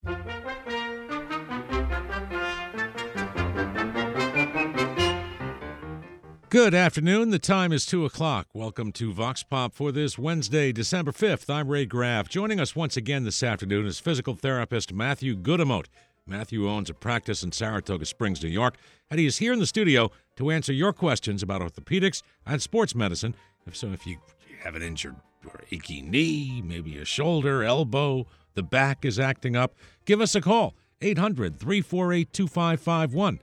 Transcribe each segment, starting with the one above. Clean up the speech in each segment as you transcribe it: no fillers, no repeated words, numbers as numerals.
Good afternoon. The time is 2 o'clock. Welcome to Vox Pop for this Wednesday, December 5th. I'm Ray Graff. Joining us once again this afternoon is physical therapist Matthew Gudamote. Matthew owns a practice in Saratoga Springs, New York, and he is here in the studio to answer your questions about orthopedics and sports medicine. If you have an injured or achy knee, maybe a shoulder, elbow, the back is acting up, give us a call. 800-348-2551.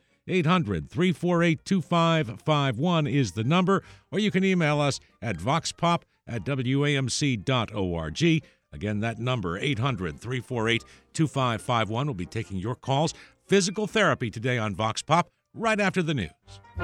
800-348-2551 is the number, or you can email us at voxpop@wamc.org. Again, that number, 800-348-2551. We'll be taking your calls. Physical therapy today on Vox Pop, right after the news.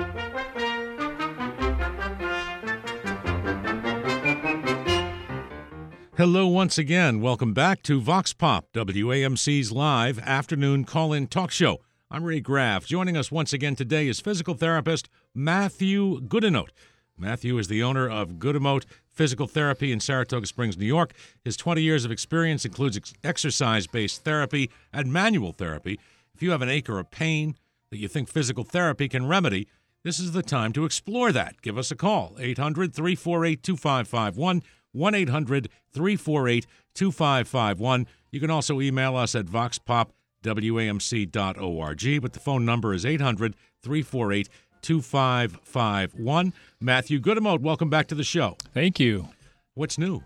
Hello once again. Welcome back to Vox Pop, WAMC's live afternoon call-in talk show. I'm Ray Graff. Joining us once again today is physical therapist Matthew Gudamote. Matthew is the owner of Gudamote Physical Therapy in Saratoga Springs, New York. His 20 years of experience includes exercise-based therapy and manual therapy. If you have an ache or a pain that you think physical therapy can remedy, this is the time to explore that. Give us a call, 800-348-2551, 1-800-348-2551. You can also email us at voxpop@wamc.org, but the phone number is 800-348-2551. Matthew Gudamote, welcome back to the show. Thank you. What's new?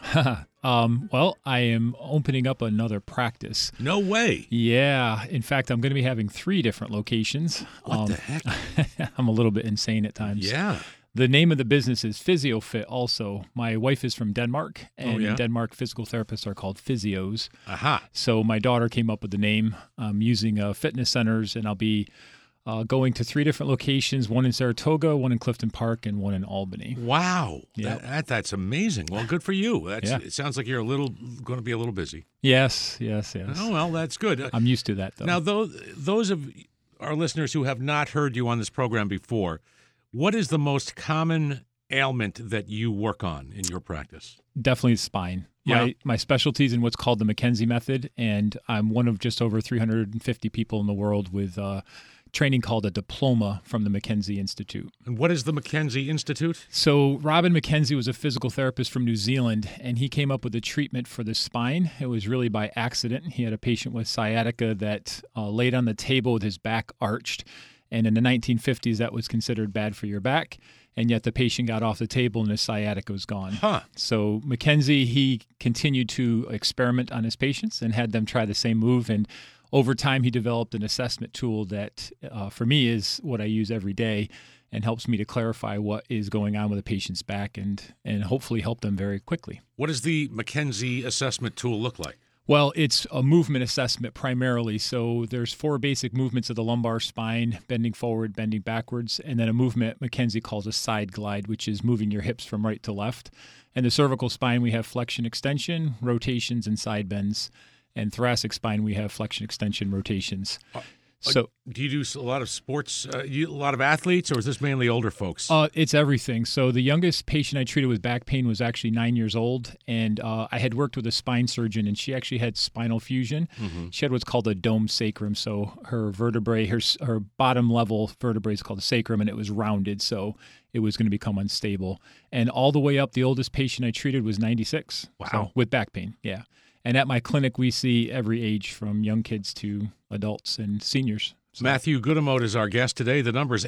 Well, I am opening up another practice. No way. Yeah. In fact, I'm going to be having 3 different locations. What the heck? I'm a little bit insane at times. Yeah. The name of the business is PhysioFit also. My wife is from Denmark, and in Denmark, physical therapists are called physios. Aha. So my daughter came up with the name. I'm using fitness centers, and I'll be going to 3 different locations, one in Saratoga, one in Clifton Park, and one in Albany. Wow. Yep. That's amazing. Well, good for you. Yeah. It sounds like you're going to be a little busy. Yes. Oh, well, that's good. I'm used to that, though. Now, those of our listeners who have not heard you on this program before, what is the most common ailment that you work on in your practice? Definitely the spine. Yeah. My specialty is in what's called the McKenzie method, and I'm one of just over 350 people in the world with training called a diploma from the McKenzie Institute. And what is the McKenzie Institute? So Robin McKenzie was a physical therapist from New Zealand, and he came up with a treatment for the spine. It was really by accident. He had a patient with sciatica that laid on the table with his back arched, and in the 1950s, that was considered bad for your back, and yet the patient got off the table and his sciatica was gone. Huh. So McKenzie, he continued to experiment on his patients and had them try the same move, and over time, he developed an assessment tool that, for me, is what I use every day and helps me to clarify what is going on with a patient's back and hopefully help them very quickly. What does the McKenzie assessment tool look like? Well, it's a movement assessment primarily. So there's 4 basic movements of the lumbar spine: bending forward, bending backwards, and then a movement McKenzie calls a side glide, which is moving your hips from right to left. And the cervical spine, we have flexion extension, rotations, and side bends. And thoracic spine, we have flexion extension rotations. So, do you do a lot of sports, a lot of athletes, or is this mainly older folks? It's everything. So the youngest patient I treated with back pain was actually 9 years old, and I had worked with a spine surgeon, and she actually had spinal fusion. Mm-hmm. She had what's called a dome sacrum. So her vertebrae, her bottom level vertebrae is called the sacrum, and it was rounded, so it was going to become unstable. And all the way up, the oldest patient I treated was 96. Wow. So, with back pain, yeah. And at my clinic, we see every age from young kids to adults and seniors. So. Matthew Gudamote is our guest today. The number is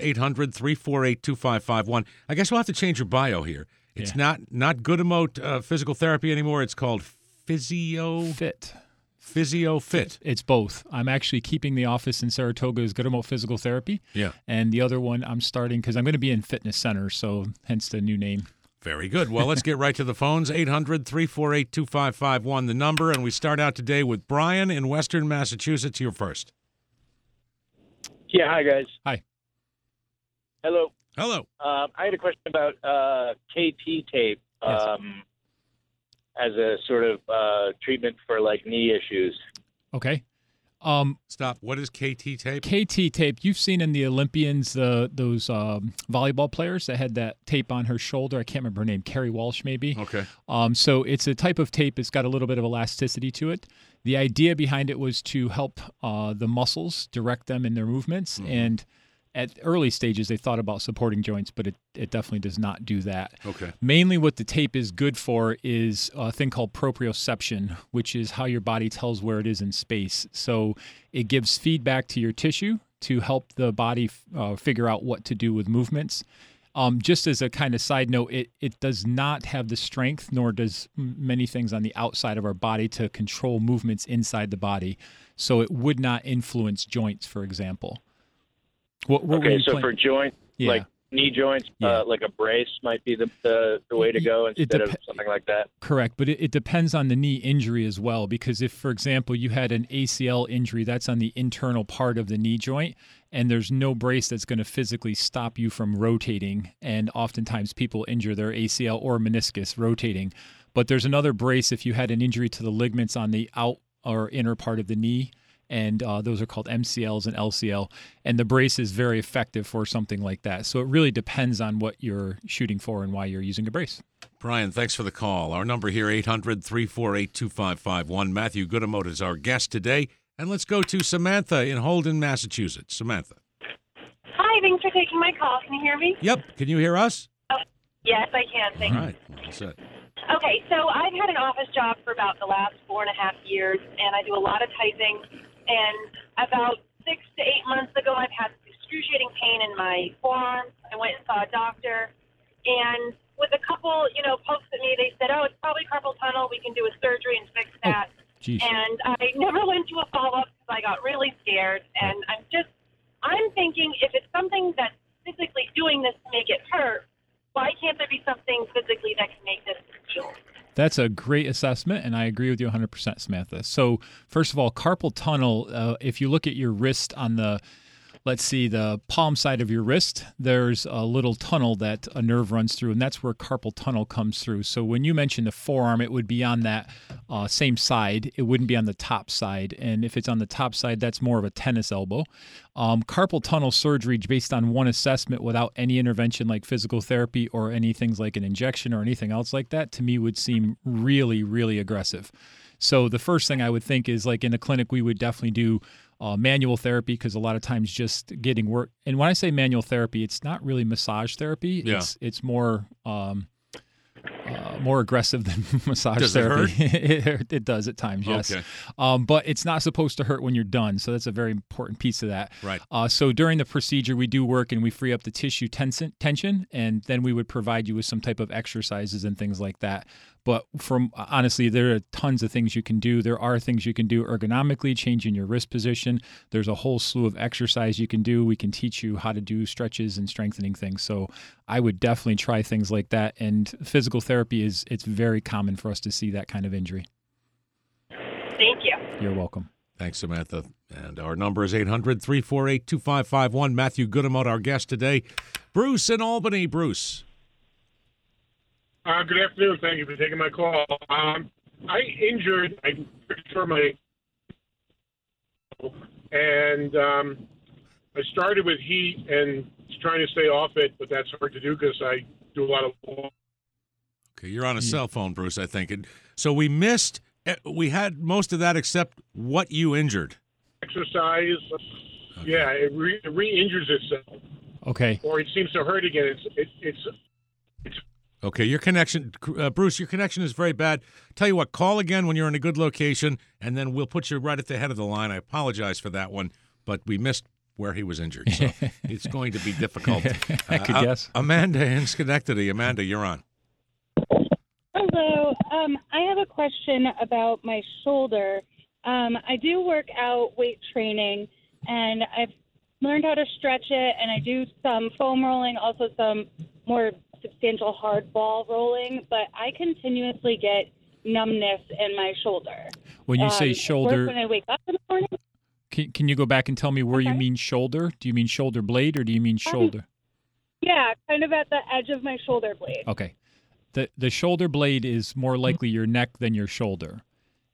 800-348-2551. I guess we'll have to change your bio here. It's not Gudamote Physical Therapy anymore. It's called PhysioFit. PhysioFit. It's both. I'm actually keeping the office in Saratoga as Gudamote Physical Therapy. Yeah. And the other one I'm starting because I'm going to be in fitness center, so hence the new name. Very good. Well, let's get right to the phones. 800-348-2551, the number. And we start out today with Brian in Western Massachusetts. You're first. Yeah, hi, guys. Hi. Hello. I had a question about KT tape Yes. as a sort of treatment for, like, knee issues. Okay. Stop. What is KT tape? KT tape, you've seen in the Olympians, those volleyball players that had that tape on her shoulder. I can't remember her name, Carrie Walsh maybe. Okay. So it's a type of tape. It's got a little bit of elasticity to it. The idea behind it was to help the muscles direct them in their movements. Mm-hmm. And at early stages, they thought about supporting joints, but it definitely does not do that. Okay. Mainly what the tape is good for is a thing called proprioception, which is how your body tells where it is in space. So it gives feedback to your tissue to help the body figure out what to do with movements. Just as a kind of side note, it does not have the strength, nor does many things on the outside of our body to control movements inside the body. So it would not influence joints, for example. What Okay, so for joint, Yeah. like knee joints, Yeah. like a brace might be the way to go instead of something like that. Correct, but it depends on the knee injury as well, because if, for example, you had an ACL injury, that's on the internal part of the knee joint, and there's no brace that's going to physically stop you from rotating, and oftentimes people injure their ACL or meniscus rotating. But there's another brace if you had an injury to the ligaments on the out or inner part of the knee, and those are called MCLs and LCL, and the brace is very effective for something like that. So it really depends on what you're shooting for and why you're using a brace. Brian, thanks for the call. Our number here, 800-348-2551. Matthew Goodemote is our guest today. And let's go to Samantha in Holden, Massachusetts. Samantha. Hi, thanks for taking my call. Can you hear me? Yep. Can you hear us? Yes, I can. Thank you. All right. That's it. Okay, so I've had an office job for about the last 4.5 years, and I do a lot of typing. And about 6 to 8 months ago, I've had excruciating pain in my forearms. I went and saw a doctor, and with a couple, pokes at me, they said, "Oh, it's probably carpal tunnel. We can do a surgery and fix that." Geez. And I never went to a follow-up because I got really scared. And I'm thinking if it's something that's physically doing this to make it hurt, why can't there be something physically that can make this heal? That's a great assessment, and I agree with you 100%, Samantha. So first of all, carpal tunnel, if you look at your wrist on the palm side of your wrist, there's a little tunnel that a nerve runs through, and that's where carpal tunnel comes through. So when you mention the forearm, it would be on that same side. It wouldn't be on the top side. And if it's on the top side, that's more of a tennis elbow. Carpal tunnel surgery, based on one assessment without any intervention like physical therapy or any things like an injection or anything else like that, to me would seem really, really aggressive. So the first thing I would think is, like in a clinic, we would definitely do manual therapy, because a lot of times just getting work. And when I say manual therapy, it's not really massage therapy. Yeah. It's more more aggressive than massage Does therapy. It hurt? It does at times, yes. Okay. But it's not supposed to hurt when you're done. So that's a very important piece of that. Right. So during the procedure, we do work and we free up the tissue tension, and then we would provide you with some type of exercises and things like that. But honestly, there are tons of things you can do. There are things you can do ergonomically, changing your wrist position. There's a whole slew of exercise you can do. We can teach you how to do stretches and strengthening things. So I would definitely try things like that. And physical therapy it's very common for us to see that kind of injury. Thank you. You're welcome. Thanks, Samantha. And our number is 800-348-2551. Matthew Goodemote, our guest today. Bruce in Albany. Bruce. Good afternoon. Thank you for taking my call. I'm pretty sure and I started with heat and trying to stay off it, but that's hard to do because I do a lot of. Okay, you're on a cell phone, Bruce, I think. And so we had most of that except what you injured. Exercise. Okay. Yeah, it re-injures itself. Okay. Or it seems to hurt again. It's Okay, your connection, Bruce, your connection is very bad. Tell you what, call again when you're in a good location, and then we'll put you right at the head of the line. I apologize for that one, but we missed where he was injured, so it's going to be difficult. I could guess. Amanda in Schenectady. Amanda, you're on. Hello. I have a question about my shoulder. I do work out weight training, and I've learned how to stretch it, and I do some foam rolling, also some more substantial hard ball rolling, but I continuously get numbness in my shoulder. When you say shoulder, when I wake up in the morning. Can you go back and tell me where you mean shoulder? Do you mean shoulder blade or do you mean shoulder? Yeah, kind of at the edge of my shoulder blade. Okay. The shoulder blade is more likely your neck than your shoulder.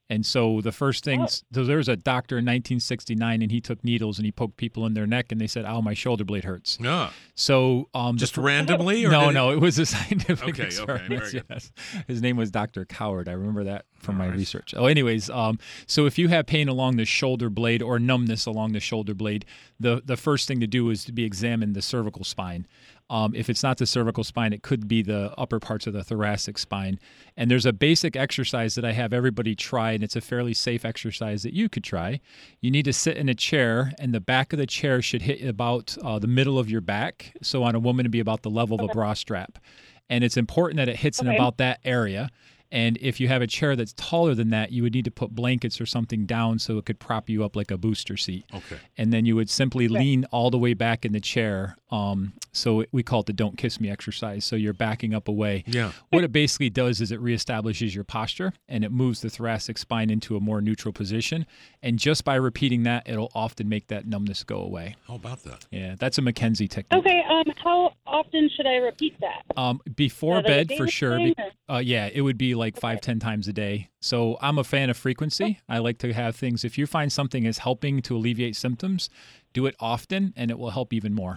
And so the first things, so there was a doctor in 1969, and he took needles and he poked people in their neck, and they said, "Oh, my shoulder blade hurts." Yeah. So just randomly, or no, it was a scientific experiment. Okay, very good. Yes. His name was Dr. Coward. I remember that from my research. Oh, anyways, so if you have pain along the shoulder blade or numbness along the shoulder blade, the first thing to do is to be examine the cervical spine. If it's not the cervical spine, it could be the upper parts of the thoracic spine. And there's a basic exercise that I have everybody try, and it's a fairly safe exercise that you could try. You need to sit in a chair, and the back of the chair should hit about the middle of your back. So on a woman, it'd be about the level of a bra strap. And it's important that it hits in about that area. And if you have a chair that's taller than that, you would need to put blankets or something down so it could prop you up like a booster seat. Okay. And then you would simply lean all the way back in the chair. So we call it the "Don't Kiss Me" exercise. So you're backing up away. Yeah. What it basically does is it reestablishes your posture, and it moves the thoracic spine into a more neutral position. And just by repeating that, it'll often make that numbness go away. How about that? Yeah, that's a McKenzie technique. Okay, how often should I repeat that? Before Like a bed, for daily sure. thing, Yeah, it would be like 5-10 times a day. So I'm a fan of frequency. I like to have things. If you find something is helping to alleviate symptoms, do it often, and it will help even more.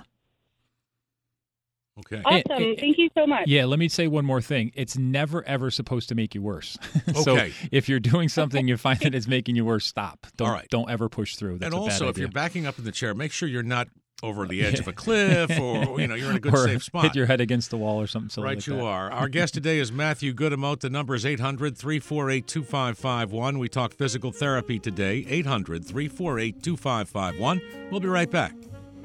Okay. Awesome. Thank you so much. Yeah, let me say one more thing. It's never, ever supposed to make you worse. So Okay. if you're doing something you find that it's making you worse, stop. All right. Don't ever push through. That's And a bad also, if idea. you're backing up in the chair, make sure you're not over the edge of a cliff, or you're in a good, or safe spot. hit your head against the wall or something silly Right, like you that. are. Our guest today is Matthew Goodemote. The number is 800-348-2551. We talk physical therapy today, 800-348-2551. We'll be right back.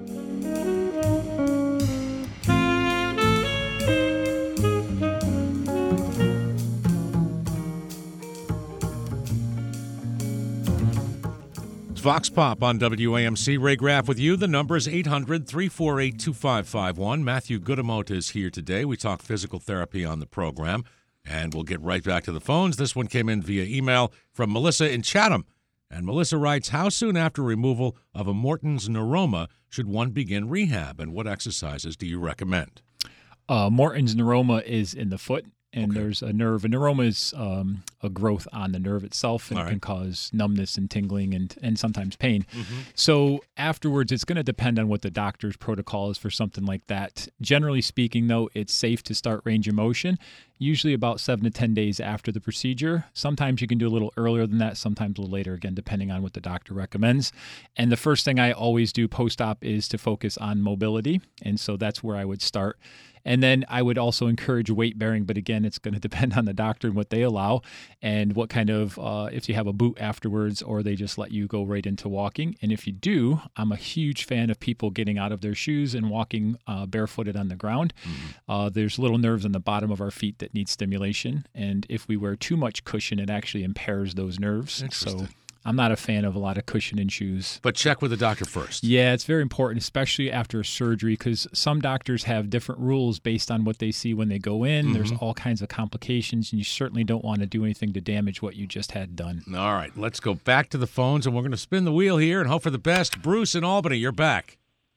Vox Pop on WAMC. Ray Graff with you. The number is 800-348-2551. Matthew Goodemote is here today. We talk physical therapy on the program, and we'll get right back to the phones. This one came in via email from Melissa in Chatham. And Melissa writes, how soon after removal of a Morton's neuroma should one begin rehab, and what exercises do you recommend? Morton's neuroma is in the foot. And Okay. there's a nerve. A neuroma is a growth on the nerve itself, and All it right. can cause numbness and tingling and sometimes pain. Mm-hmm. So afterwards, it's going to depend on what the doctor's protocol is for something like that. Generally speaking, though, it's safe to start range of motion, usually about 7 to 10 days after the procedure. Sometimes you can do a little earlier than that, sometimes a little later, again, depending on what the doctor recommends. And the first thing I always do post-op is to focus on mobility, and so that's where I would start. And then I would also encourage weight bearing, but again, it's going to depend on the doctor and what they allow and what kind of, if you have a boot afterwards or they just let you go right into walking. And if you do, I'm a huge fan of people getting out of their shoes and walking barefooted on the ground. Mm-hmm. There's little nerves on the bottom of our feet that need stimulation. And if we wear too much cushion, it actually impairs those nerves. Interesting. So I'm not a fan of a lot of cushion in shoes. But check with the doctor first. Yeah, it's very important, especially after a surgery, because some doctors have different rules based on what they see when they go in. Mm-hmm. There's all kinds of complications, and you certainly don't want to do anything to damage what you just had done. All right, let's go back to the phones, and we're going to spin the wheel here and hope for the best. Bruce in Albany, you're back.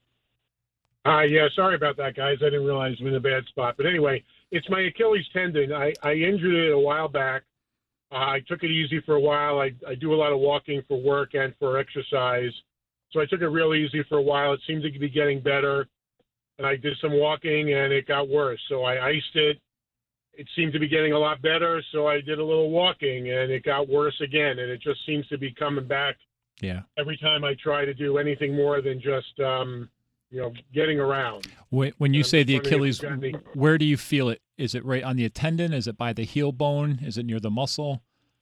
Yeah, sorry about that, guys. I didn't realize I'm in a bad spot. But anyway, it's my Achilles tendon. I injured it a while back. I took it easy for a while. I do a lot of walking for work and for exercise. So I took it real easy for a while. It seemed to be getting better. And I did some walking, and it got worse. So I iced it. It seemed to be getting a lot better. So I did a little walking, and it got worse again. And it just seems to be coming back Yeah. every time I try to do anything more than just, getting around. When you I'm say just the wondering if Achilles, you've got any- where do you feel it? Is it right on the tendon? Is it by the heel bone? Is it near the muscle?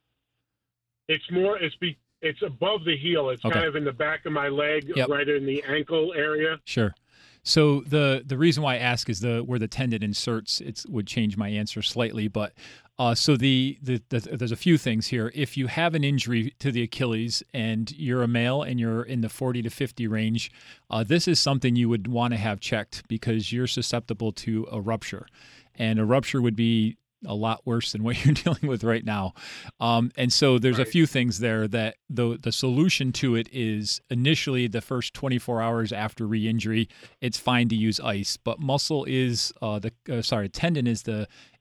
It's above the heel. It's Okay. kind of in the back of my leg, Yep. right in the ankle area. Sure. So the reason why I ask is where the tendon inserts. It would change my answer slightly, but so there's a few things here. If you have an injury to the Achilles and you're a male and you're in the 40 to 50 range, this is something you would want to have checked because you're susceptible to a rupture, and a rupture would be a lot worse than what you're dealing with right now. And so there's a few things there that the solution to it is initially the first 24 hours after re-injury, it's fine to use ice, but muscle is tendon is the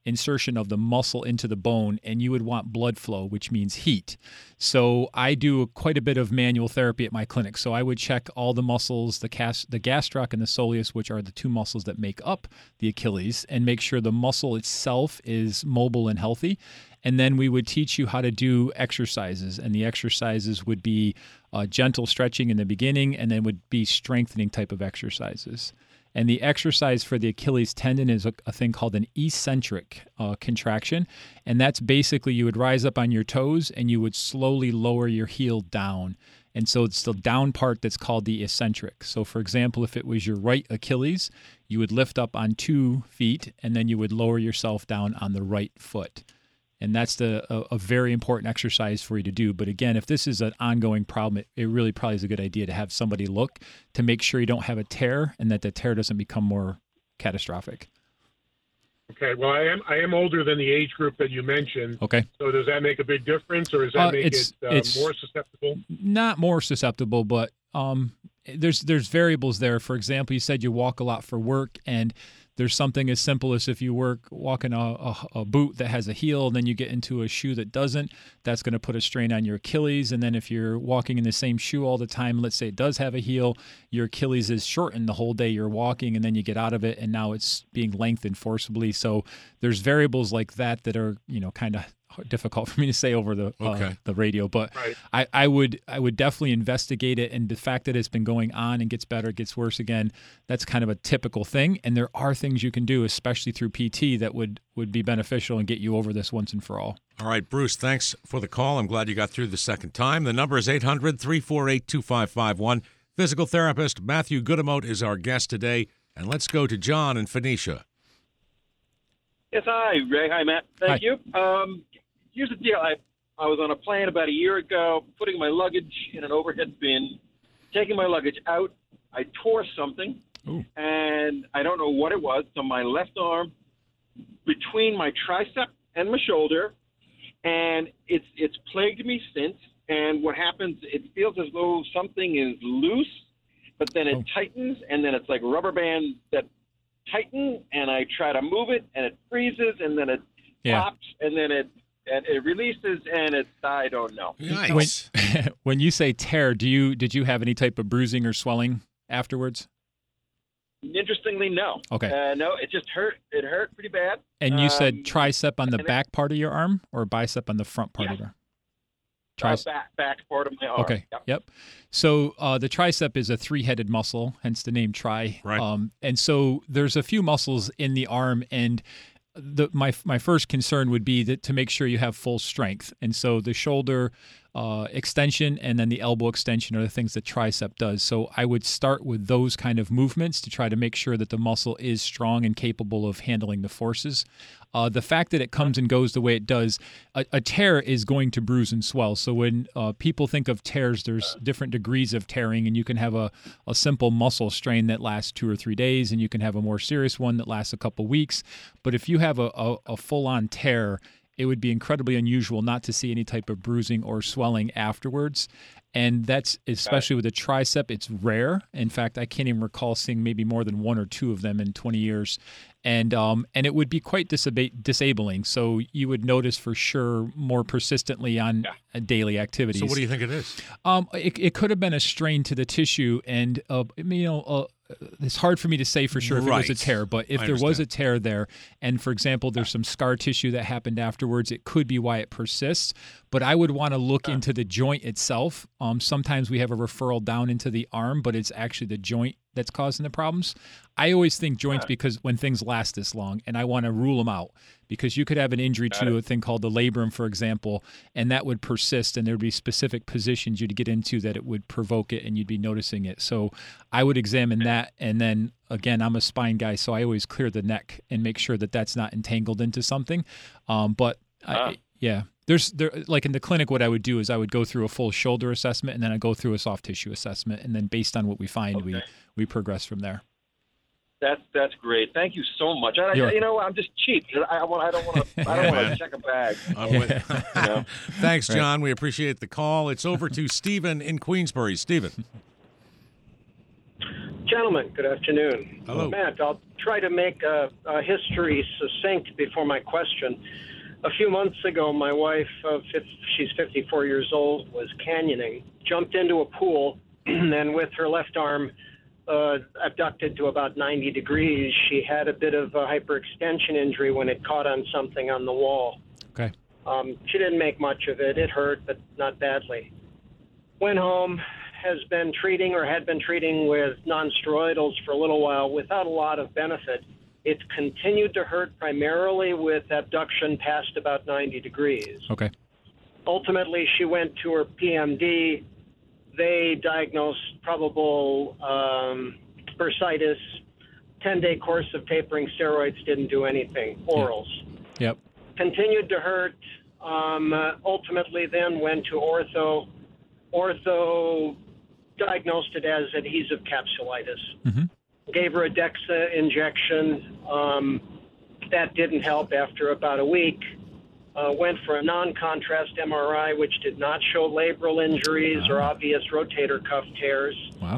insertion of the muscle into the bone, and you would want blood flow, which means heat. So I do quite a bit of manual therapy at my clinic. So I would check all the muscles, the gastroc and the soleus, which are the two muscles that make up the Achilles, and make sure the muscle itself is mobile and healthy. And then we would teach you how to do exercises, and the exercises would be gentle stretching in the beginning, and then would be strengthening type of exercises. And the exercise for the Achilles tendon is a thing called an eccentric contraction, and that's basically you would rise up on your toes and you would slowly lower your heel down. And so it's the down part that's called the eccentric. So for example, if it was your right Achilles, you would lift up on 2 feet, and then you would lower yourself down on the right foot. And that's a very important exercise for you to do. But again, if this is an ongoing problem, it really probably is a good idea to have somebody look to make sure you don't have a tear and that the tear doesn't become more catastrophic. Okay. Well, I am older than the age group that you mentioned. Okay. So does that make a big difference, or does that make it more susceptible? Not more susceptible, but there's variables there. For example, you said you walk a lot for work, and there's something as simple as if you walk in a boot that has a heel, and then you get into a shoe that doesn't, that's going to put a strain on your Achilles. And then if you're walking in the same shoe all the time, let's say it does have a heel, your Achilles is shortened the whole day you're walking, and then you get out of it, and now it's being lengthened forcibly. So there's variables like that that are, kind of difficult for me to say over the radio, but right. I would definitely investigate it. And the fact that it's been going on and gets better, gets worse again, that's kind of a typical thing. And there are things you can do, especially through PT, that would be beneficial and get you over this once and for all. All right, Bruce, thanks for the call. I'm glad you got through the second time. The number is 800-348-2551. Physical therapist Matthew Gutermote is our guest today. And let's go to John in Phoenicia. Yes, hi, Ray. Hi, Matt. Thank you. Here's the deal. I was on a plane about a year ago, putting my luggage in an overhead bin, taking my luggage out. I tore something, and I don't know what it was. So my left arm between my tricep and my shoulder, and it's plagued me since. And what happens, it feels as though something is loose, but then it tightens, and then it's like rubber bands that tighten, and I try to move it, and it freezes, and then it pops, and then it releases, and I don't know. Nice. When you say tear, did you have any type of bruising or swelling afterwards? Interestingly, no. Okay. No, it just hurt. It hurt pretty bad. And you said tricep on the back part of your arm, or bicep on the front part of your arm? Back part of my arm. Okay. Yep. So the tricep is a 3-headed muscle, hence the name tri. Right. And so there's a few muscles in the arm, and my first concern would be that to make sure you have full strength. And so the shoulder extension and then the elbow extension are the things that tricep does. So I would start with those kind of movements to try to make sure that the muscle is strong and capable of handling the forces. The fact that it comes and goes the way it does, a tear is going to bruise and swell. So when people think of tears, there's different degrees of tearing, and you can have a simple muscle strain that lasts 2 or 3 days, and you can have a more serious one that lasts a couple weeks. But if you have a full-on tear, it would be incredibly unusual not to see any type of bruising or swelling afterwards. And that's, especially with the tricep, it's rare. In fact, I can't even recall seeing maybe more than 1 or 2 of them in 20 years. And it would be quite disabling. So you would notice for sure more persistently on daily activities. So what do you think it is? It could have been a strain to the tissue, and it's hard for me to say for sure if it was a tear, but if there was a tear there, and for example, there's some scar tissue that happened afterwards, it could be why it persists. But I would want to look into the joint itself. Sometimes we have a referral down into the arm, but it's actually the joint that's causing the problems. I always think joints because when things last this long, and I want to rule them out, because you could have an injury to a thing called the labrum, for example, and that would persist, and there would be specific positions you'd get into that it would provoke it, and you'd be noticing it. So I would examine that, and then again, I'm a spine guy, so I always clear the neck and make sure that that's not entangled into something. Like in the clinic, what I would do is I would go through a full shoulder assessment, and then I go through a soft tissue assessment, and then based on what we find, we progress from there. That's great. Thank you so much. I'm just cheap. I don't want to check a bag. Thanks, John. We appreciate the call. It's over to Stephen in Queensbury. Stephen. Gentlemen, good afternoon. Hello. Matt, I'll try to make a history succinct before my question. A few months ago, my wife, she's 54 years old, was canyoning, jumped into a pool, and with her left arm abducted to about 90 degrees, she had a bit of a hyperextension injury when it caught on something on the wall. Okay. She didn't make much of it. It hurt, but not badly. Went home, had been treating with non-steroidals for a little while without a lot of benefit. It continued to hurt primarily with abduction past about 90 degrees. Okay. Ultimately, she went to her PMD. They diagnosed probable bursitis. 10-day course of tapering steroids didn't do anything. Orals. Yep. Continued to hurt. Ultimately, then went to ortho. Ortho diagnosed it as adhesive capsulitis. Mm-hmm. Gave her a DEXA injection. That didn't help after about a week. Went for a non-contrast MRI, which did not show labral injuries or obvious rotator cuff tears. Wow.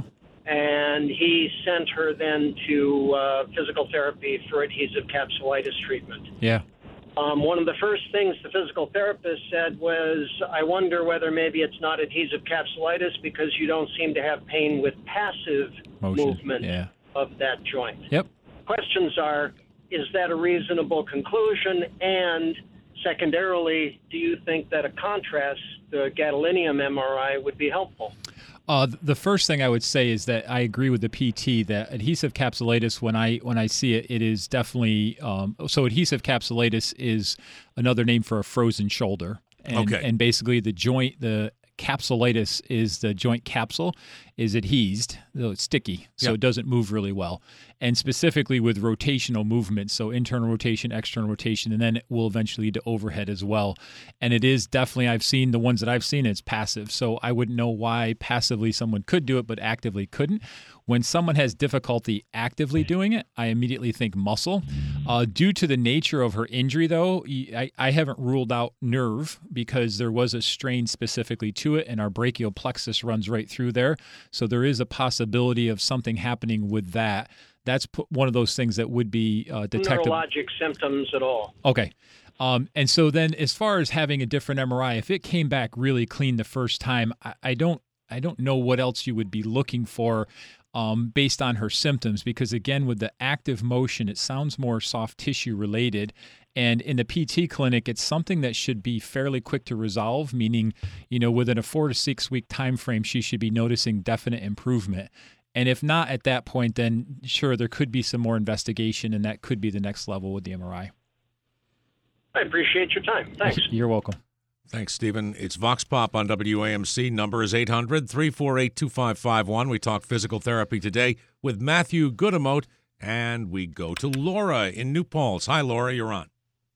And he sent her then to physical therapy for adhesive capsulitis treatment. Yeah. One of the first things the physical therapist said was, I wonder whether maybe it's not adhesive capsulitis because you don't seem to have pain with passive movement of that joint. Yep. Questions are, is that a reasonable conclusion? And secondarily, do you think that a contrast, the gadolinium MRI, would be helpful? The first thing I would say is that I agree with the PT that adhesive capsulitis, when I see it, it is definitely so adhesive capsulitis is another name for a frozen shoulder. And, and basically the joint, the capsulitis is the joint capsule is adhesed, so it's sticky, so it doesn't move really well. And specifically with rotational movement, so internal rotation, external rotation, and then it will eventually lead to overhead as well. And it is definitely, I've seen the ones that I've seen, it's passive. So I wouldn't know why passively someone could do it, but actively couldn't. When someone has difficulty actively doing it, I immediately think muscle. Due to the nature of her injury, though, I haven't ruled out nerve because there was a strain specifically to it, and our brachial plexus runs right through there. So there is a possibility of something happening with that. That's one of those things that would be detectable. Neurologic symptoms at all. Okay. And so then as far as having a different MRI, if it came back really clean the first time, I don't know what else you would be looking for based on her symptoms, because again, with the active motion, it sounds more soft tissue related. And in the PT clinic, it's something that should be fairly quick to resolve, meaning, within a 4 to 6 week time frame, she should be noticing definite improvement. And if not at that point, then sure, there could be some more investigation, and that could be the next level with the MRI. I appreciate your time. Thanks. You're welcome. Thanks, Stephen. It's Vox Pop on WAMC. Number is 800-348-2551. We talk physical therapy today with Matthew Goodemote, and we go to Laura in New Paltz. Hi, Laura. You're on.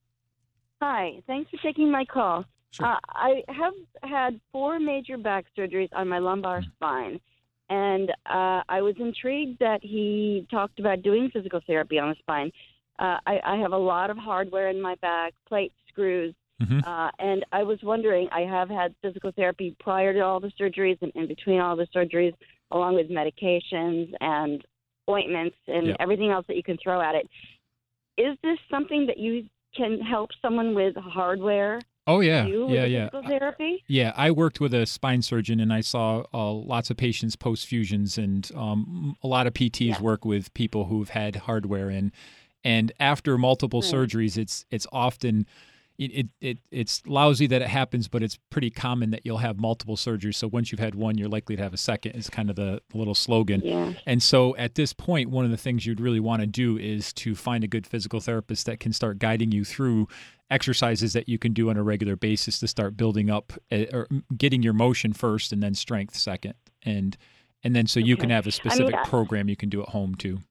Hi. Thanks for taking my call. Sure. I have had 4 major back surgeries on my lumbar spine, and I was intrigued that he talked about doing physical therapy on the spine. I have a lot of hardware in my back, plates, screws, and I was wondering, I have had physical therapy prior to all the surgeries and in between all the surgeries, along with medications and ointments and everything else that you can throw at it. Is this something that you can help someone with hardware? Oh, yeah. Physical therapy? Yeah, I worked with a spine surgeon, and I saw lots of patients post-fusions, and a lot of PTs work with people who've had hardware in. And after multiple surgeries, it's often it's lousy that it happens, but it's pretty common that you'll have multiple surgeries. So once you've had one, you're likely to have a second is kind of the little slogan. Yeah. And so at this point, one of the things you'd really want to do is to find a good physical therapist that can start guiding you through exercises that you can do on a regular basis to start building up or getting your motion first and then strength second. And then so you can have a specific program you can do at home too.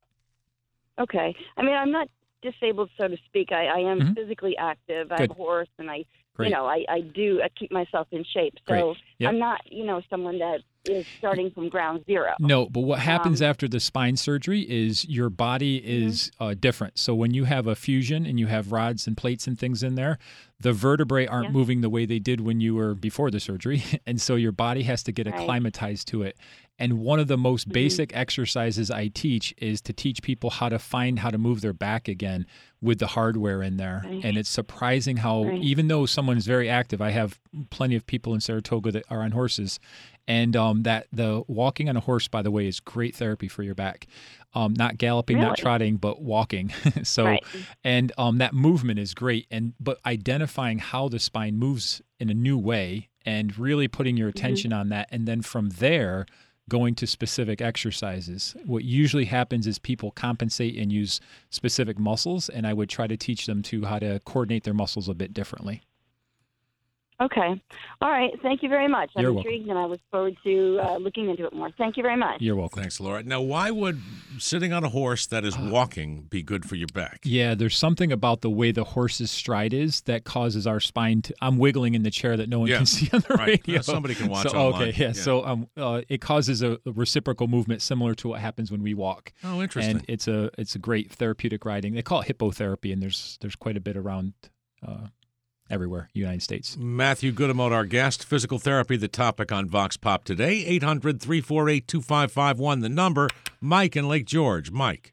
Okay. I mean, I'm not disabled, so to speak. I am physically active. I have a horse, and I keep myself in shape. So I'm not, someone that is starting from ground zero. No, but what happens after the spine surgery is your body is different. So when you have a fusion and you have rods and plates and things in there, the vertebrae aren't moving the way they did when you were before the surgery. And so your body has to get acclimatized to it. And one of the most basic exercises I teach is to teach people how to find how to move their back again with the hardware in there. And it's surprising how, even though someone's very active, I have plenty of people in Saratoga that are on horses, and that the walking on a horse, by the way, is great therapy for your back. Not galloping, not trotting, but walking. So, and that movement is great. But identifying how the spine moves in a new way and really putting your attention on that, and then from there, going to specific exercises. What usually happens is people compensate and use specific muscles, and I would try to teach them to how to coordinate their muscles a bit differently. Okay. All right. Thank you very much. I'm You're intrigued, and I look forward to looking into it more. Thank you very much. You're welcome. Thanks, Laura. Now, why would sitting on a horse that is walking be good for your back? Yeah, there's something about the way the horse's stride is that causes our spine to... I'm wiggling in the chair that no one can see on the radio. Somebody can watch online. Okay, So it causes a reciprocal movement similar to what happens when we walk. Oh, interesting. And it's a great therapeutic riding. They call it hippotherapy, and there's quite a bit around everywhere, United States. Matthew Gudemodt, our guest. Physical therapy, the topic on Vox Pop today. 800-348-2551, the number. Mike in Lake George. Mike.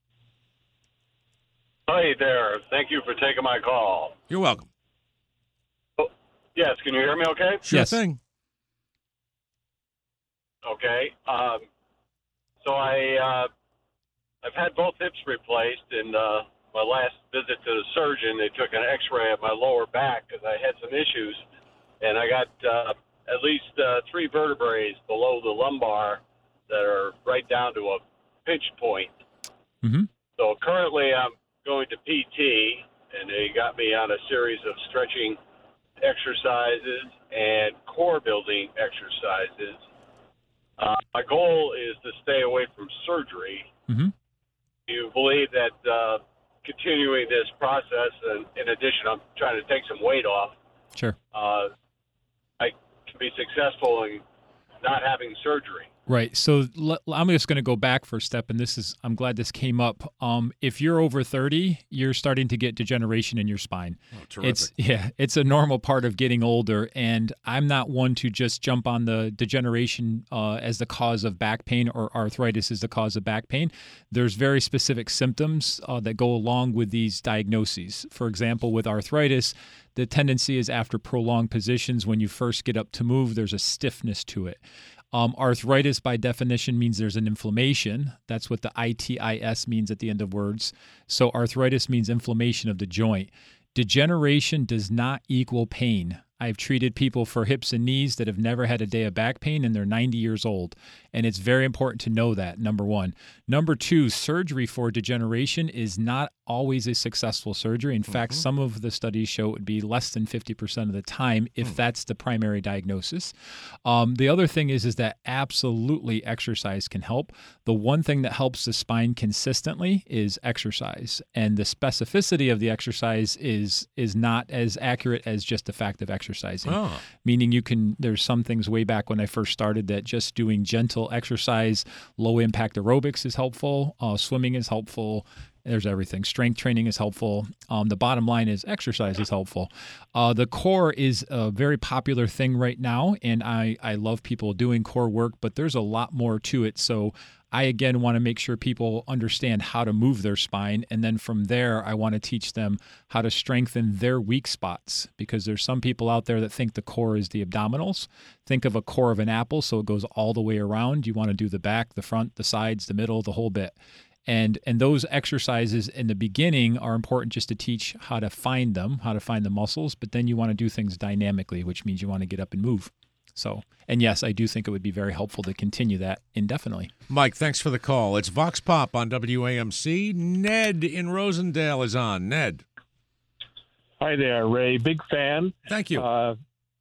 Hi there. Thank you for taking my call. You're welcome. Oh, yes, can you hear me okay? Sure thing. Okay. So I've had both hips replaced, and my last visit to the surgeon, they took an x-ray of my lower back because I had some issues, and I got at least 3 vertebrae below the lumbar that are right down to a pinch point. So currently I'm going to PT, and they got me on a series of stretching exercises and core building exercises. My goal is to stay away from surgery. Do you believe that continuing this process, and in addition, I'm trying to take some weight off. Sure. I can be successful in not having surgery. Right. So I'm just going to go back for a step, and I'm glad this came up. If you're over 30, you're starting to get degeneration in your spine. Oh, terrific. It's a normal part of getting older, and I'm not one to just jump on the degeneration as the cause of back pain or arthritis as the cause of back pain. There's very specific symptoms that go along with these diagnoses. For example, with arthritis, the tendency is after prolonged positions, when you first get up to move, there's a stiffness to it. Arthritis, by definition, means there's an inflammation. That's what the ITIS means at the end of words. So arthritis means inflammation of the joint. Degeneration does not equal pain. I've treated people for hips and knees that have never had a day of back pain, and they're 90 years old. And it's very important to know that, number one. Number two, surgery for degeneration is not always a successful surgery. In fact, some of the studies show it would be less than 50% of the time if that's the primary diagnosis. The other thing is that absolutely exercise can help. The one thing that helps the spine consistently is exercise. And the specificity of the exercise is not as accurate as just the fact of exercising. Meaning there's some things way back when I first started that just doing gentle exercise, low impact aerobics is helpful, swimming is helpful. There's everything. Strength training is helpful. The bottom line is exercise is helpful. The core is a very popular thing right now, and I love people doing core work, but there's a lot more to it. So I, again, want to make sure people understand how to move their spine. And then from there, I want to teach them how to strengthen their weak spots, because there's some people out there that think the core is the abdominals. Think of a core of an apple, so it goes all the way around. You want to do the back, the front, the sides, the middle, the whole bit. And those exercises in the beginning are important just to teach how to find them, how to find the muscles, but then you want to do things dynamically, which means you want to get up and move. So, and yes, I do think it would be very helpful to continue that indefinitely. Mike, thanks for the call. It's Vox Pop on WAMC. Ned in Rosendale is on. Ned. Hi there, Ray. Big fan. Thank you. I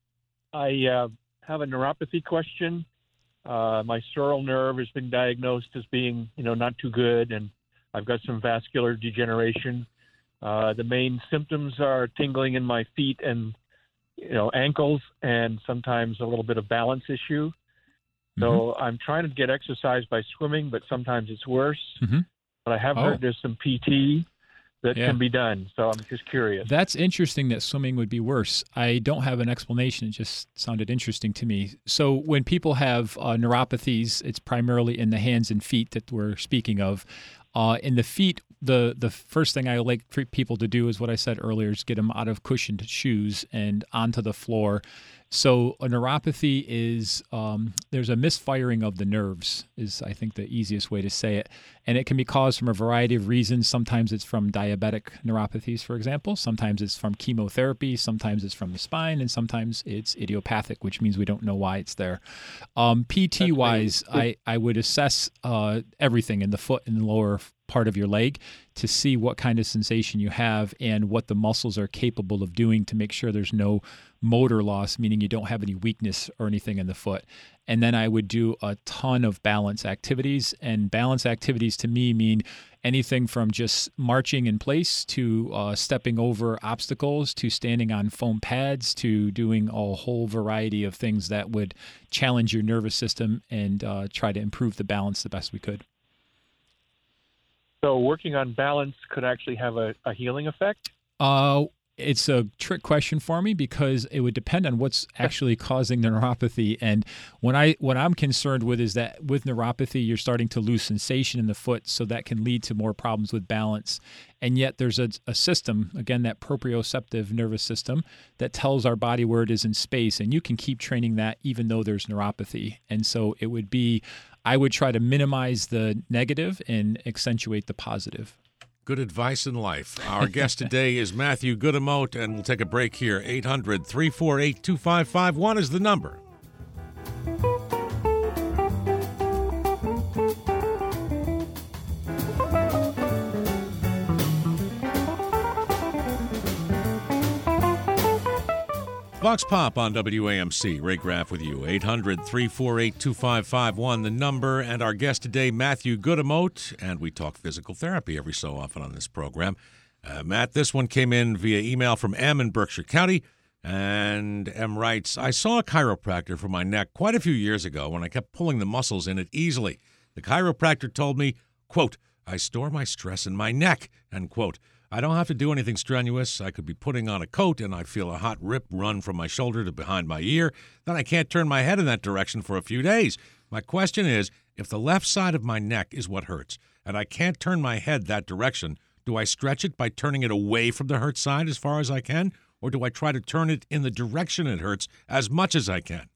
have a neuropathy question. My sural nerve has been diagnosed as being, not too good, and I've got some vascular degeneration. The main symptoms are tingling in my feet and, ankles, and sometimes a little bit of balance issue. So I'm trying to get exercise by swimming, but sometimes it's worse. But I have heard there's some PT that can be done. So I'm just curious. That's interesting that swimming would be worse. I don't have an explanation. It just sounded interesting to me. So when people have neuropathies, it's primarily in the hands and feet that we're speaking of. In the feet, the first thing I like for people to do is what I said earlier, is get them out of cushioned shoes and onto the floor. So a neuropathy is there's a misfiring of the nerves is, I think, the easiest way to say it. And it can be caused from a variety of reasons. Sometimes it's from diabetic neuropathies, for example. Sometimes it's from chemotherapy. Sometimes it's from the spine. And sometimes it's idiopathic, which means we don't know why it's there. PT-wise, I would assess everything in the foot and the lower part of your leg to see what kind of sensation you have and what the muscles are capable of doing to make sure there's no motor loss, meaning you don't have any weakness or anything in the foot. And then I would do a ton of balance activities. And balance activities to me mean anything from just marching in place to stepping over obstacles to standing on foam pads to doing a whole variety of things that would challenge your nervous system and try to improve the balance the best we could. So working on balance could actually have a healing effect? It's a trick question for me because it would depend on what's actually causing the neuropathy. And what I'm concerned with is that with neuropathy, you're starting to lose sensation in the foot, so that can lead to more problems with balance. And yet there's a system, again, that proprioceptive nervous system that tells our body where it is in space. And you can keep training that even though there's neuropathy. And so it would be, I would try to minimize the negative and accentuate the positive. Good advice in life. Our guest today is Matthew Guillemot, and we'll take a break here. 800-348-2551 is the number. Vox Pop on WAMC. Ray Graff with you. 800-348-2551, the number. And our guest today, Matthew Guillemot. And we talk physical therapy every so often on this program. Matt, this one came in via email from M in Berkshire County. And M writes, I saw a chiropractor for my neck quite a few years ago when I kept pulling the muscles in it easily. The chiropractor told me, quote, I store my stress in my neck, end quote. I don't have to do anything strenuous. I could be putting on a coat and I feel a hot rip run from my shoulder to behind my ear. Then I can't turn my head in that direction for a few days. My question is, if the left side of my neck is what hurts and I can't turn my head that direction, do I stretch it by turning it away from the hurt side as far as I can? Or do I try to turn it in the direction it hurts as much as I can?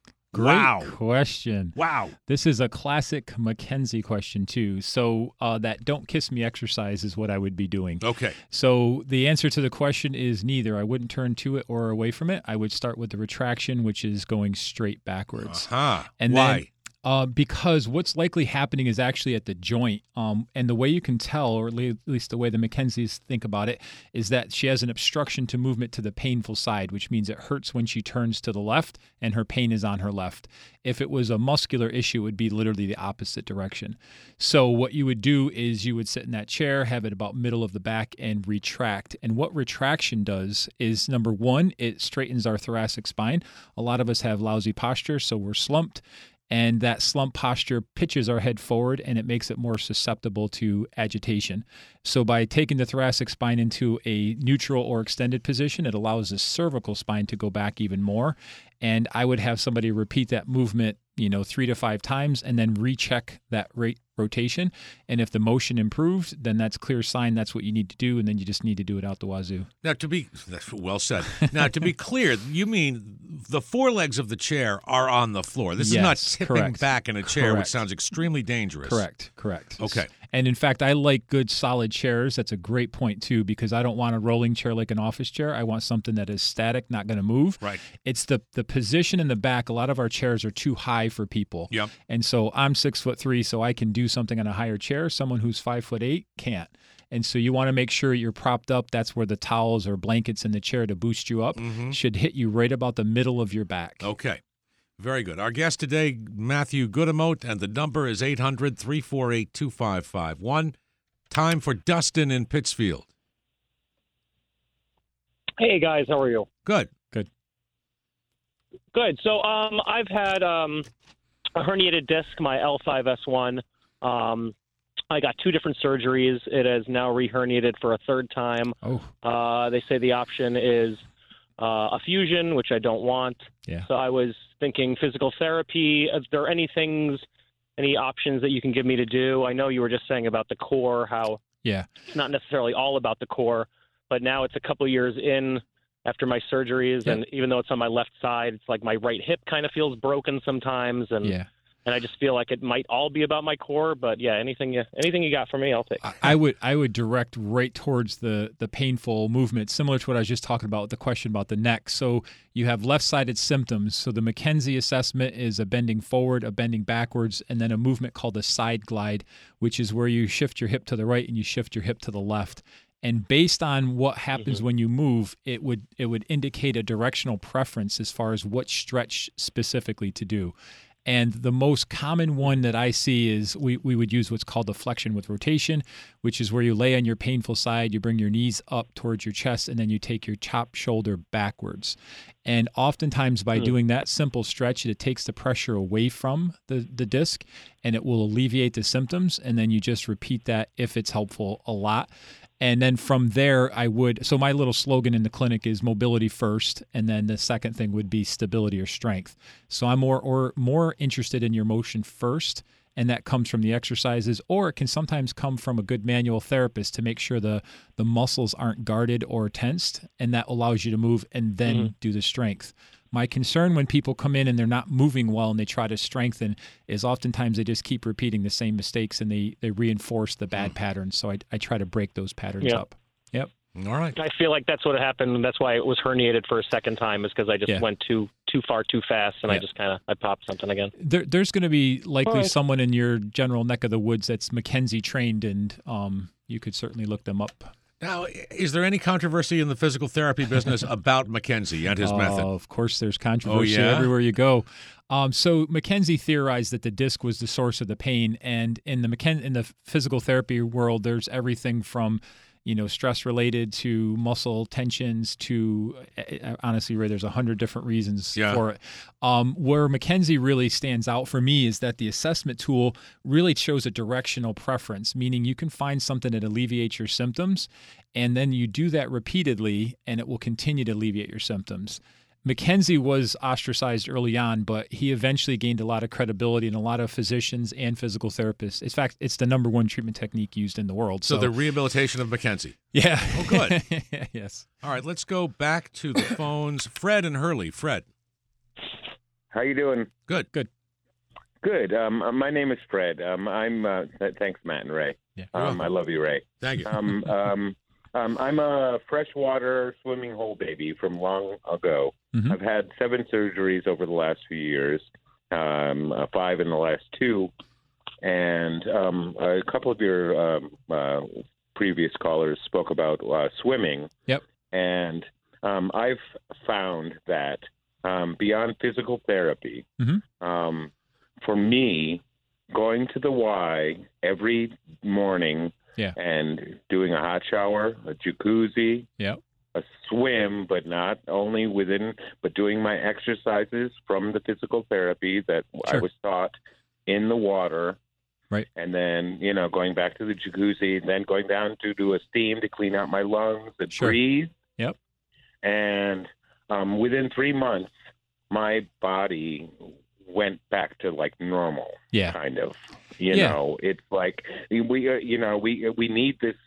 Great question. Wow. This is a classic McKenzie question, too. So that don't kiss me exercise is what I would be doing. Okay. So the answer to the question is neither. I wouldn't turn to it or away from it. I would start with the retraction, which is going straight backwards. And why? Because what's likely happening is actually at the joint. And the way you can tell, or at least the way the McKenzies think about it, is that she has an obstruction to movement to the painful side, which means it hurts when she turns to the left and her pain is on her left. If it was a muscular issue, it would be literally the opposite direction. So what you would do is you would sit in that chair, have it about middle of the back, and retract. And what retraction does is, number one, it straightens our thoracic spine. A lot of us have lousy posture, so we're slumped. And that slump posture pitches our head forward and it makes it more susceptible to agitation. So by taking the thoracic spine into a neutral or extended position, it allows the cervical spine to go back even more. And I would have somebody repeat that movement, 3 to 5 times and then recheck that rotation. And if the motion improved, then that's clear sign that's what you need to do. And then you just need to do it out the wazoo. Now, that's well said. Now, to be clear, you mean the forelegs of the chair are on the floor. This is not tipping back in a chair, which sounds extremely dangerous. Correct. Okay. And in fact, I like good solid chairs. That's a great point, too, because I don't want a rolling chair like an office chair. I want something that is static, not going to move. Right. It's the position in the back. A lot of our chairs are too high for people. Yep. And so I'm 6'3", so I can do something on a higher chair. Someone who's 5'8" can't. And so you want to make sure you're propped up. That's where the towels or blankets in the chair to boost you up should hit you right about the middle of your back. Okay. Very good. Our guest today, Matthew Guillemot, and the number is 800-348-2551. Time for Dustin in Pittsfield. Hey, guys. How are you? Good. So I've had a herniated disc, my L5-S1. I got 2 different surgeries. It has now reherniated for a 3rd time. They say the option is a fusion, which I don't want. Yeah. So I was thinking physical therapy. Is there any options that you can give me to do? I know you were just saying about the core, how it's not necessarily all about the core, but now it's a couple years in after my surgeries, and even though it's on my left side, it's like my right hip kind of feels broken sometimes, and I just feel like it might all be about my core. But anything you got for me, I'll take. I would direct right towards the painful movement, similar to what I was just talking about with the question about the neck. So you have left-sided symptoms. So the McKenzie assessment is a bending forward, a bending backwards, and then a movement called a side glide, which is where you shift your hip to the right and you shift your hip to the left. And based on what happens when you move, it would indicate a directional preference as far as what stretch specifically to do. And the most common one that I see is we would use what's called the flexion with rotation, which is where you lay on your painful side, you bring your knees up towards your chest, and then you take your top shoulder backwards. And oftentimes by doing that simple stretch, it takes the pressure away from the disc, and it will alleviate the symptoms. And then you just repeat that if it's helpful a lot. And then from there, so my little slogan in the clinic is mobility first, and then the second thing would be stability or strength. So I'm more interested in your motion first, and that comes from the exercises, or it can sometimes come from a good manual therapist to make sure the muscles aren't guarded or tensed, and that allows you to move and then do the strength. My concern when people come in and they're not moving well and they try to strengthen is oftentimes they just keep repeating the same mistakes and they reinforce the bad patterns. So I try to break those patterns up. Yep. All right. I feel like that's what happened. That's why it was herniated for a second time, is because I just went too far too fast, and I just I popped something again. There's going to be likely someone in your general neck of the woods that's McKenzie trained, and you could certainly look them up. Now, is there any controversy in the physical therapy business about McKenzie and his method? Of course, there's controversy everywhere you go. So McKenzie theorized that the disc was the source of the pain, and in the physical therapy world, there's everything from stress related to muscle tensions to, honestly, Ray, there's 100 different reasons for it. Where McKenzie really stands out for me is that the assessment tool really shows a directional preference, meaning you can find something that alleviates your symptoms, and then you do that repeatedly, and it will continue to alleviate your symptoms. McKenzie was ostracized early on, but he eventually gained a lot of credibility, and a lot of physicians and physical therapists. In fact, it's the number one treatment technique used in the world. So the rehabilitation of McKenzie. Yeah. Oh, good. Yes. All right, let's go back to the phones. Fred and Hurley. Fred. How you doing? Good. Good. Good. My name is Fred. Thanks, Matt and Ray. Yeah. I love you, Ray. Thank you. I'm a freshwater swimming hole baby from long ago. Mm-hmm. I've had 7 surgeries over the last few years, 5 in the last 2. And a couple of your previous callers spoke about swimming. Yep. And I've found that beyond physical therapy, for me, going to the Y every morning and doing a hot shower, a jacuzzi, a swim, but not only but doing my exercises from the physical therapy that I was taught in the water. Right. And then, going back to the jacuzzi, then going down to do a steam to clean out my lungs and breathe. Yep. And within 3 months, my body went back to like normal. Yeah. Kind of. It's like we need this.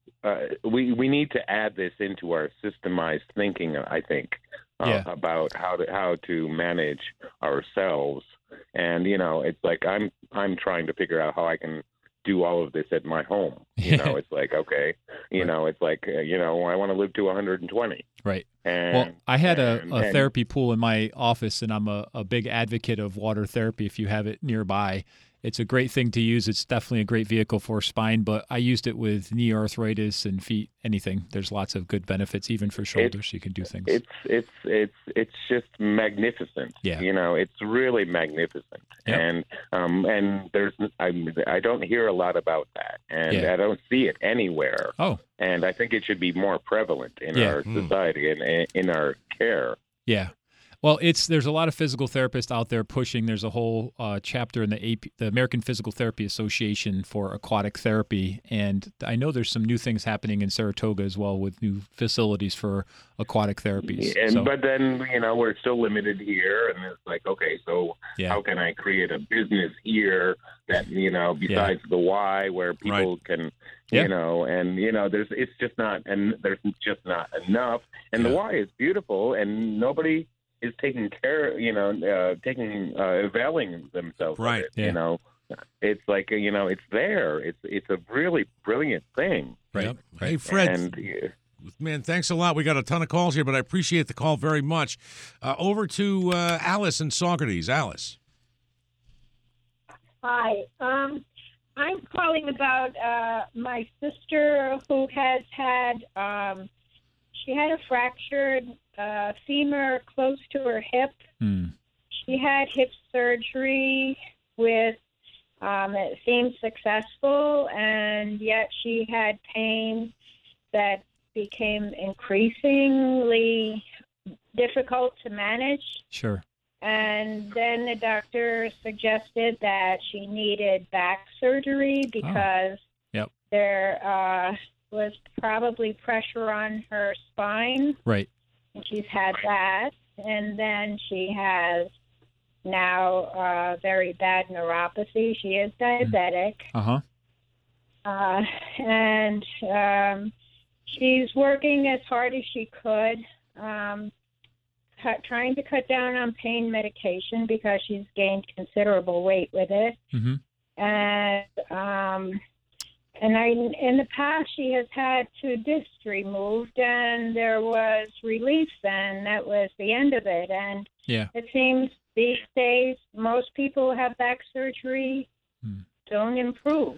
We need to add this into our systemized thinking, I think, about how to manage ourselves. And it's like I'm trying to figure out how I can do all of this at my home. It's like, okay, it's like I want to live to 120. Right. And, well, I had a therapy pool in my office, and I'm a big advocate of water therapy if you have it nearby. It's a great thing to use. It's definitely a great vehicle for spine, but I used it with knee arthritis and feet, anything. There's lots of good benefits, even for shoulders. You can do things. It's just magnificent. Yeah. It's really magnificent. Yep. And I don't hear a lot about that, and I don't see it anywhere. Oh. And I think it should be more prevalent in our society and in our care. Yeah. Well, there's a lot of physical therapists out there pushing. There's a whole chapter in the American Physical Therapy Association for aquatic therapy, and I know there's some new things happening in Saratoga as well with new facilities for aquatic therapies. But then we're still limited here, and it's like, okay, so how can I create a business here that besides the Y where people can it's just not, and there's just not enough, and the Y is beautiful, and nobody is taking care, availing themselves of it. It's like, it's there. It's a really brilliant thing. Right. Yep. Hey, Fred. Man, thanks a lot. We got a ton of calls here, but I appreciate the call very much. Over to Alice in Saugerties. Alice. Hi. I'm calling about my sister who has had, she had a fractured femur close to her hip. She had hip surgery with, it seemed successful, and yet she had pain that became increasingly difficult to manage. Sure. And then the doctor suggested that she needed back surgery because there was probably pressure on her spine. Right. And she's had that. And then she has now very bad neuropathy. She is diabetic. And she's working as hard as she could, trying to cut down on pain medication because she's gained considerable weight with it. And in the past, she has had 2 discs removed, and there was relief then. That was the end of it. And it seems these days most people who have back surgery don't improve.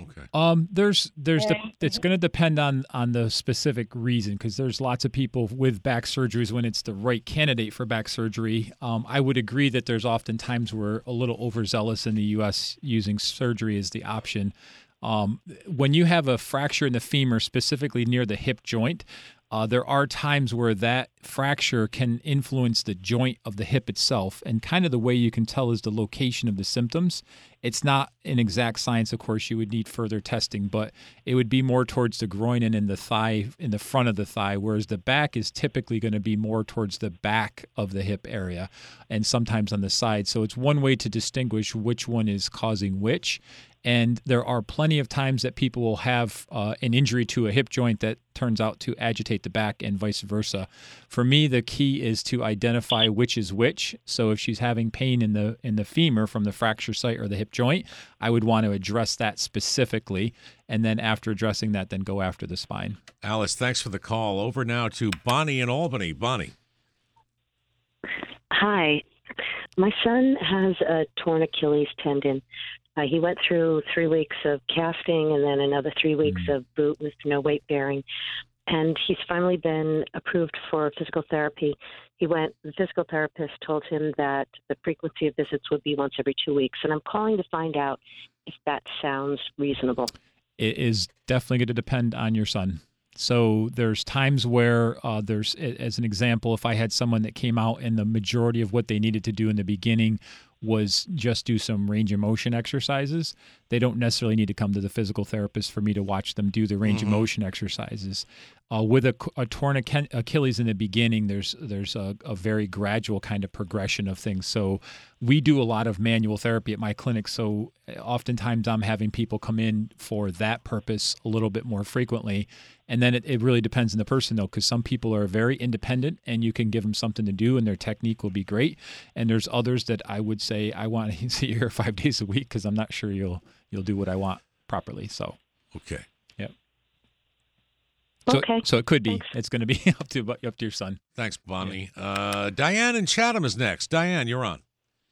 It's going to depend on the specific reason, because there's lots of people with back surgeries when it's the right candidate for back surgery. I would agree that there's often times we're a little overzealous in the U.S. using surgery as the option. When you have a fracture in the femur, specifically near the hip joint, there are times where that fracture can influence the joint of the hip itself. And kind of the way you can tell is the location of the symptoms. It's not an exact science, of course. You would need further testing, but it would be more towards the groin and in the thigh, in the front of the thigh, whereas the back is typically going to be more towards the back of the hip area and sometimes on the side. So it's one way to distinguish which one is causing which. And there are plenty of times that people will have an injury to a hip joint that turns out to agitate the back and vice versa. For me, the key is to identify which is which. So if she's having pain in the femur from the fracture site or the hip joint, I would want to address that specifically. And then after addressing that, then go after the spine. Alice, thanks for the call. Over now to Bonnie in Albany. Bonnie. Hi. My son has a torn Achilles tendon. He went through 3 weeks of casting and then another 3 weeks of boot with no weight bearing. And he's finally been approved for physical therapy. The physical therapist told him that the frequency of visits would be once every 2 weeks. And I'm calling to find out if that sounds reasonable. It is definitely going to depend on your son. So there's times where as an example, if I had someone that came out and the majority of what they needed to do in the beginning was just do some range of motion exercises, they don't necessarily need to come to the physical therapist for me to watch them do the range of motion exercises. With a torn Achilles in the beginning, there's a very gradual kind of progression of things. So we do a lot of manual therapy at my clinic. So oftentimes I'm having people come in for that purpose a little bit more frequently. And then it really depends on the person, though, because some people are very independent and you can give them something to do and their technique will be great. And there's others that I would say, I want to see you here 5 days a week because I'm not sure you'll do what I want properly. So, okay. Yep. Okay. So it could be. Thanks. It's going to be up to your son. Thanks, Bonnie. Diane in Chatham is next. Diane, you're on.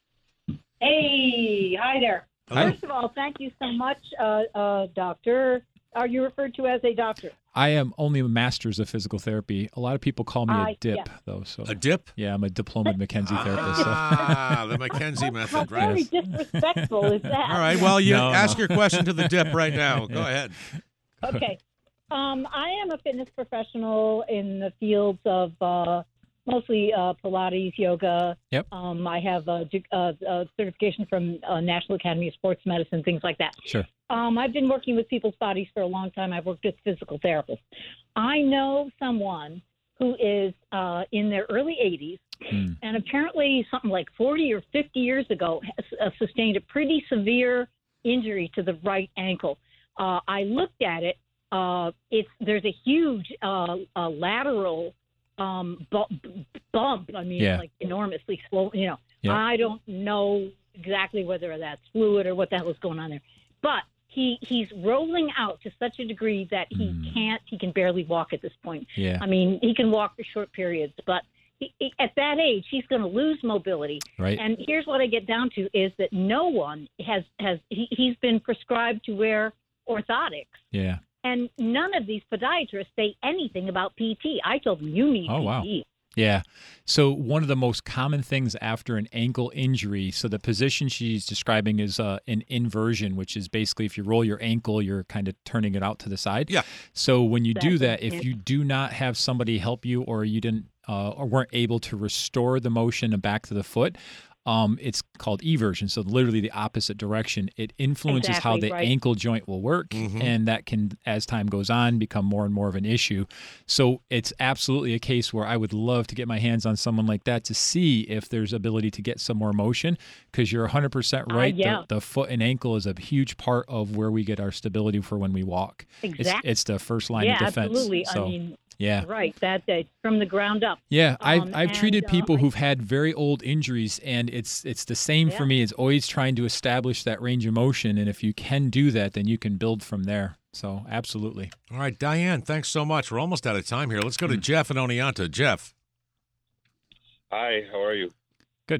Hey, hi there. Hello. First of all, thank you so much, doctor. Are you referred to as a doctor? I am only a master's of physical therapy. A lot of people call me a DIP, though. So a DIP? Yeah, I'm a diplomaed McKenzie therapist. So. The McKenzie method, How right? very disrespectful is that? All right, well, ask your question to the DIP right now. Go ahead. Okay. I am a fitness professional in the fields of mostly Pilates, yoga. Yep. I have a certification from National Academy of Sports Medicine, things like that. Sure. I've been working with people's bodies for a long time. I've worked with physical therapists. I know someone who is in their early 80s, and apparently something like 40 or 50 years ago sustained a pretty severe injury to the right ankle. I looked at it. There's a huge lateral bump. I mean, like enormously slow. I don't know exactly whether that's fluid or what the hell is going on there, but he's rolling out to such a degree that he can barely walk at this point. Yeah. I mean, he can walk for short periods, but at that age, he's going to lose mobility. Right. And here's what I get down to is that no one he's been prescribed to wear orthotics. Yeah. And none of these podiatrists say anything about PT. I told them, you need PT. Wow. Yeah. So one of the most common things after an ankle injury, so the position she's describing is an inversion, which is basically if you roll your ankle, you're kind of turning it out to the side. Yeah. So when you do that, if you do not have somebody help you or you didn't or weren't able to restore the motion back to the foot, it's called eversion. So literally the opposite direction. It influences how the ankle joint will work, and that can, as time goes on, become more and more of an issue. So it's absolutely a case where I would love to get my hands on someone like that to see if there's ability to get some more motion, because you're 100% right. The foot and ankle is a huge part of where we get our stability for when we walk. Exactly. It's the first line of defense. Absolutely. So, I mean, yeah. Right. That from the ground up. Yeah, I've treated people who've had very old injuries, and it's the same for me. It's always trying to establish that range of motion, and if you can do that, then you can build from there. So absolutely. All right, Diane, thanks so much. We're almost out of time here. Let's go to Jeff and Oneonta. Jeff. Hi, how are you? Good.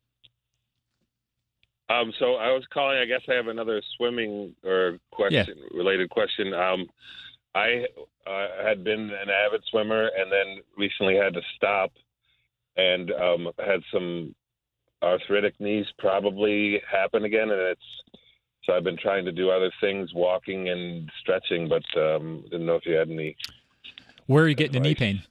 So I was calling. I guess I have another swimming or related question. I had been an avid swimmer and then recently had to stop and had some arthritic knees probably happen again. And so I've been trying to do other things, walking and stretching, but didn't know if you had any. Where are you getting the knee pain?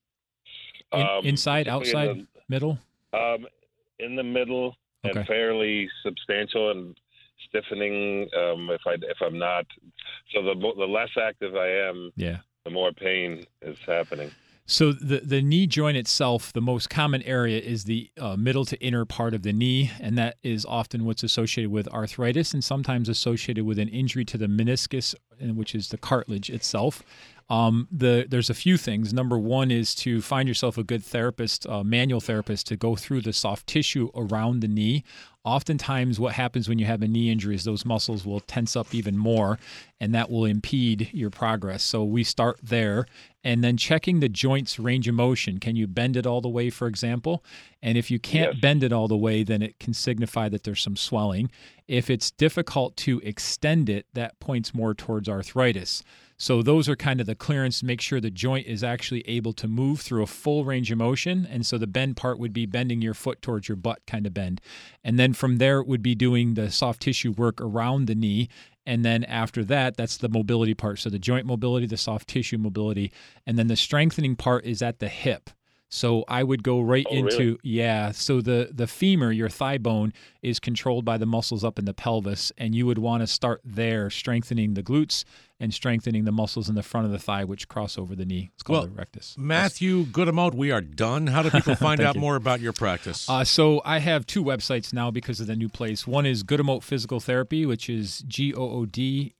Inside, outside, middle? In the middle and fairly substantial and stiffening if I'm not. So the less active I am, the more pain is happening. So the knee joint itself, the most common area is the middle to inner part of the knee, and that is often what's associated with arthritis and sometimes associated with an injury to the meniscus, which is the cartilage itself. There's a few things. Number one is to find yourself a good therapist, manual therapist, to go through the soft tissue around the knee. Oftentimes what happens when you have a knee injury is those muscles will tense up even more, and that will impede your progress. So we start there, and then checking the joint's range of motion. Can you bend it all the way, for example? And if you can't bend it all the way, then it can signify that there's some swelling. If it's difficult to extend it, that points more towards arthritis. So those are kind of the clearance to make sure the joint is actually able to move through a full range of motion. And so the bend part would be bending your foot towards your butt kind of bend. And then from there, it would be doing the soft tissue work around the knee. And then after that, that's the mobility part. So the joint mobility, the soft tissue mobility. And then the strengthening part is at the hip. So I would go into, so the femur, your thigh bone, is controlled by the muscles up in the pelvis, and you would want to start there, strengthening the glutes and strengthening the muscles in the front of the thigh, which cross over the knee. It's called the rectus. Matthew Goodamote, we are done. How do people find out more about your practice? So I have two websites now because of the new place. One is Goodamote Physical Therapy, which is GOODEMOTE,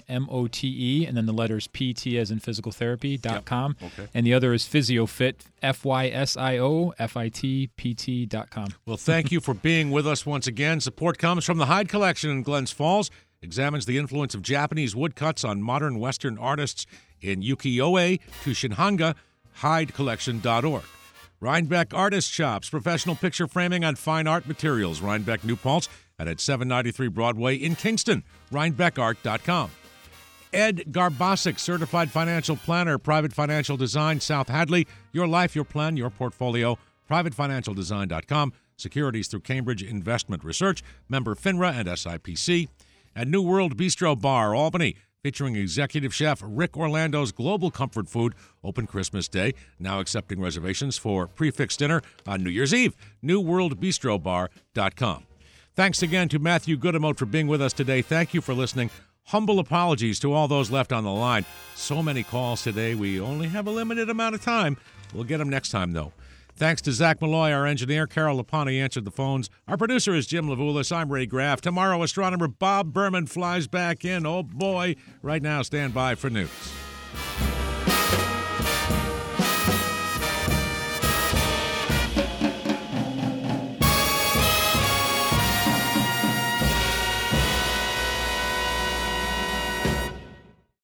and then the letters PT as in physical therapy.com. Yep. Okay. And the other is PhysioFit, FYSIOFITPT.com. Well, thank you for being with us once again. Support comes from the Hyde Collection in Glens Falls. Examines the influence of Japanese woodcuts on modern Western artists in ukiyo-e to shinhanga, hydecollection.org. Rhinebeck Artist Shops, professional picture framing on fine art materials. Rhinebeck New Paltz and at 793 Broadway in Kingston, rhinebeckart.com. Ed Garbasic, certified financial planner, Private Financial Design, South Hadley. Your life, your plan, your portfolio, privatefinancialdesign.com. Securities through Cambridge Investment Research, member FINRA and SIPC. And New World Bistro Bar, Albany, featuring executive chef Rick Orlando's Global Comfort Food, open Christmas Day, now accepting reservations for prefix dinner on New Year's Eve. NewWorldBistroBar.com. Thanks again to Matthew Goodemote for being with us today. Thank you for listening. Humble apologies to all those left on the line. So many calls today. We only have a limited amount of time. We'll get them next time, though. Thanks to Zach Malloy, our engineer. Carol Lapani answered the phones. Our producer is Jim Levulis. I'm Ray Graff. Tomorrow, astronomer Bob Berman flies back in. Oh, boy. Right now, stand by for news.